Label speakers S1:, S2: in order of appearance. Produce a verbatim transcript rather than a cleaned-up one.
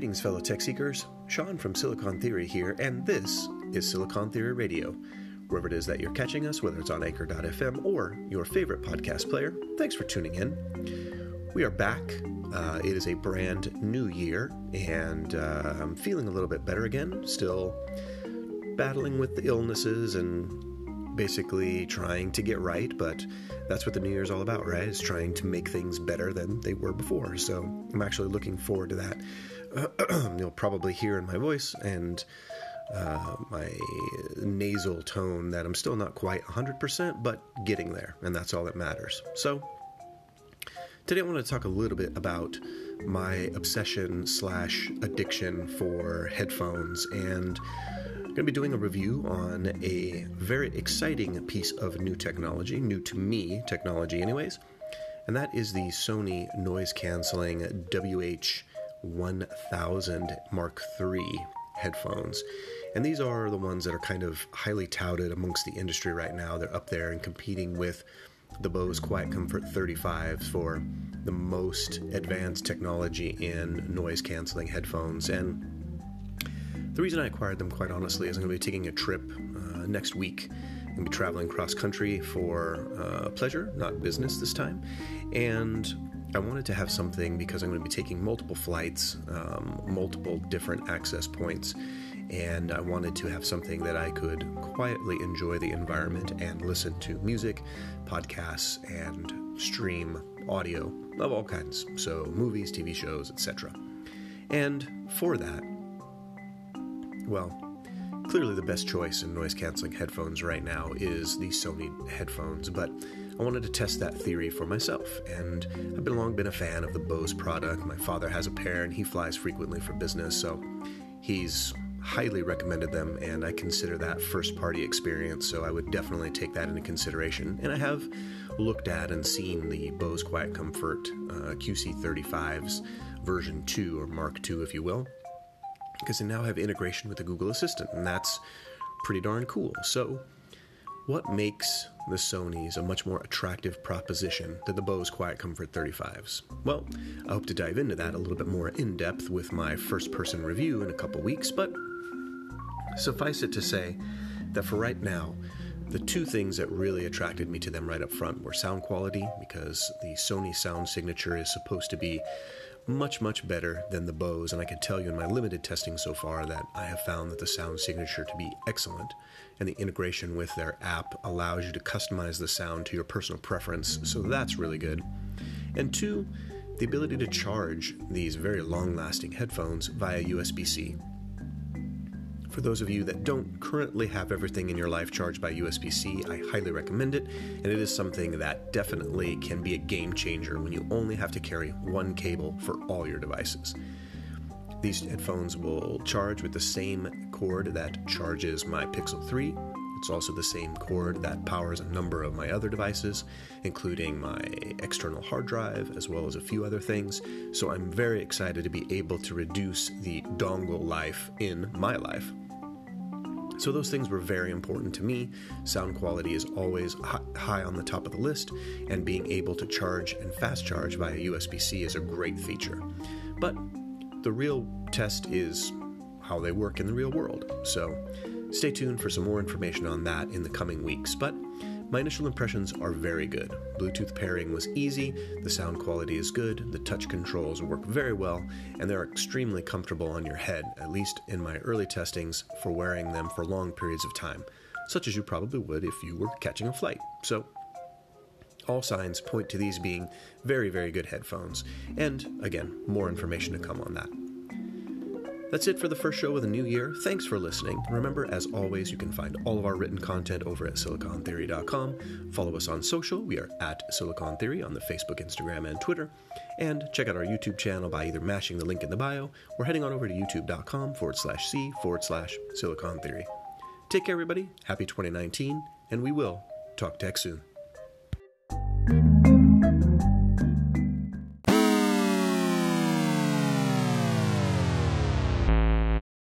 S1: Greetings, fellow tech seekers. Sean from Silicon Theory here, and this is Silicon Theory Radio. Wherever it is that you're catching us, whether it's on Anchor dot f m or your favorite podcast player, thanks for tuning in. We are back. Uh, it is a brand new year, and uh, I'm feeling a little bit better again. Still battling with the illnesses and basically trying to get right, but that's what the new year's all about, right? Is trying to make things better than they were before. So I'm actually looking forward to that. You'll probably hear in my voice and uh, my nasal tone that I'm still not quite one hundred percent, but getting there, and that's all that matters. So today I want to talk a little bit about my obsession slash addiction for headphones, and I'm going to be doing a review on a very exciting piece of new technology, new to me technology anyways, and that is the Sony noise-canceling W H one thousand Mark three headphones. And these are the ones that are kind of highly touted amongst the industry right now. They're up there and competing with the Bose Quiet Comfort thirty-fives for the most advanced technology in noise-canceling headphones. And the reason I acquired them, quite honestly, is I'm going to be taking a trip uh, next week. I'm going to be traveling cross-country for uh, pleasure, not business this time. And I wanted to have something because I'm going to be taking multiple flights, um, multiple different access points, and I wanted to have something that I could quietly enjoy the environment and listen to music, podcasts, and stream audio of all kinds, so movies, T V shows, et cetera. And for that, well, clearly the best choice in noise-canceling headphones right now is the Sony headphones, but I wanted to test that theory for myself, and I've been long been a fan of the Bose product. My father has a pair, and he flies frequently for business, so he's highly recommended them, and I consider that first-party experience, so I would definitely take that into consideration. And I have looked at and seen the Bose Quiet Comfort uh, Q C thirty-fives version two, or Mark two, if you will, because they now have integration with the Google Assistant, and that's pretty darn cool. So what makes the Sonys a much more attractive proposition than the Bose Quiet Comfort thirty-fives? Well, I hope to dive into that a little bit more in depth with my first-person review in a couple weeks, but suffice it to say that for right now, the two things that really attracted me to them right up front were sound quality, because the Sony sound signature is supposed to be much, much better than the Bose, and I can tell you in my limited testing so far that I have found that the sound signature to be excellent, and the integration with their app allows you to customize the sound to your personal preference, so that's really good. And two, the ability to charge these very long-lasting headphones via U S B C. For those of you that don't currently have everything in your life charged by U S B C, I highly recommend it, and it is something that definitely can be a game changer when you only have to carry one cable for all your devices. These headphones will charge with the same cord that charges my Pixel three. It's also the same cord that powers a number of my other devices, including my external hard drive, as well as a few other things. So I'm very excited to be able to reduce the dongle life in my life. So those things were very important to me. Sound quality is always high on the top of the list, and being able to charge and fast charge via U S B C is a great feature. But the real test is how they work in the real world. So stay tuned for some more information on that in the coming weeks. But my initial impressions are very good. Bluetooth pairing was easy, the sound quality is good, the touch controls work very well, and they're extremely comfortable on your head, at least in my early testings, for wearing them for long periods of time, such as you probably would if you were catching a flight. So all signs point to these being very, very good headphones, and again, more information to come on that. That's it for the first show of the new year. Thanks for listening. Remember, as always, you can find all of our written content over at silicon theory dot com. Follow us on social. We are at Silicon Theory on the Facebook, Instagram, and Twitter. And check out our YouTube channel by either mashing the link in the bio or heading on over to youtube.com forward slash C forward slash Silicon Theory. Take care, everybody. Happy twenty nineteen, and we will talk tech soon.